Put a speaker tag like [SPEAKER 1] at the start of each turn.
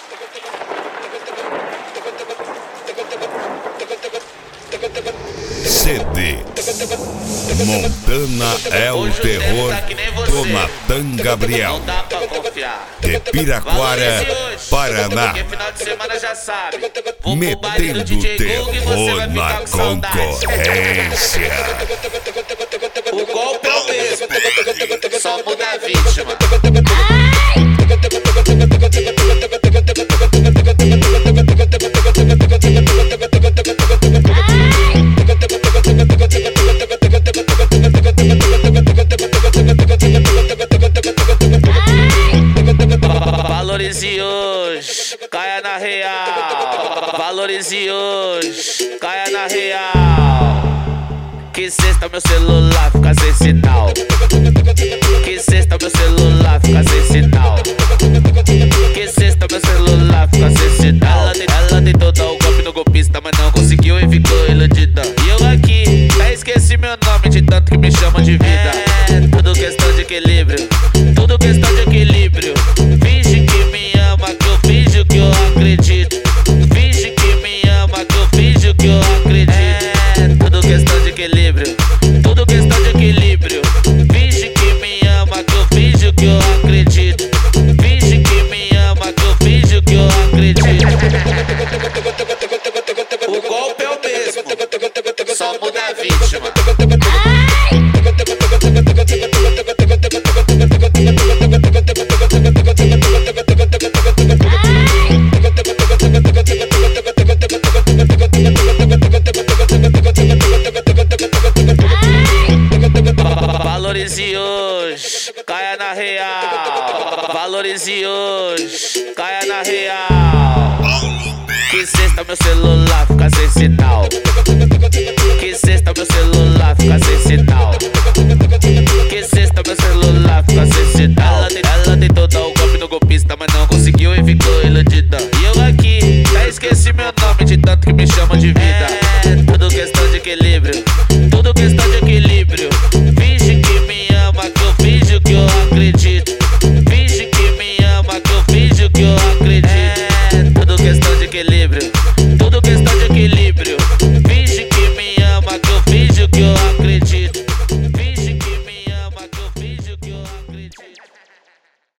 [SPEAKER 1] CD Montana é o terror do Natan Gabriel, de Piraquara, Paraná, metendo terror na concorrência.
[SPEAKER 2] O golpe é o mesmo, só muda a vítima. Valorize hoje, caia na real. Valorize hoje, caia na real. Que sexta meu celular fica sem sinal. Que sexta meu celular fica sem sinal. Que sexta meu celular fica sem sinal. Ela tentou dar o golpe no golpista, mas não conseguiu e ficou iludida. E eu aqui, até esqueci meu nome de tanto que me chamam de vida. É tudo questão de equilíbrio, tudo questão de equilíbrio. Finge que me ama, que eu finjo que eu acredito. Finge que me ama, que eu finjo que eu acredito. É tudo questão de equilíbrio, tudo questão de equilíbrio. Finge que me ama, que eu finjo que eu acredito. Finge que me ama, que eu finjo que eu acredito. O golpe é o mesmo, só muda a vítima. Valorize hoje, caia na real. Valorize hoje, caia na real. Que sexta meu celular fica sem sinal. Que sexta meu celular fica sem sinal. Que sexta meu celular fica sem sinal. Ela tentou dar o golpe no golpista, mas não conseguiu e ficou iludida. E eu aqui, até esqueci meu nome de tanto que me chamam de vida. É tudo questão de equilíbrio, tudo questão de equilíbrio. Finge que me ama, que eu finjo que eu acredito. Finge que me ama, que eu finjo que eu acredito. É tudo questão de equilíbrio,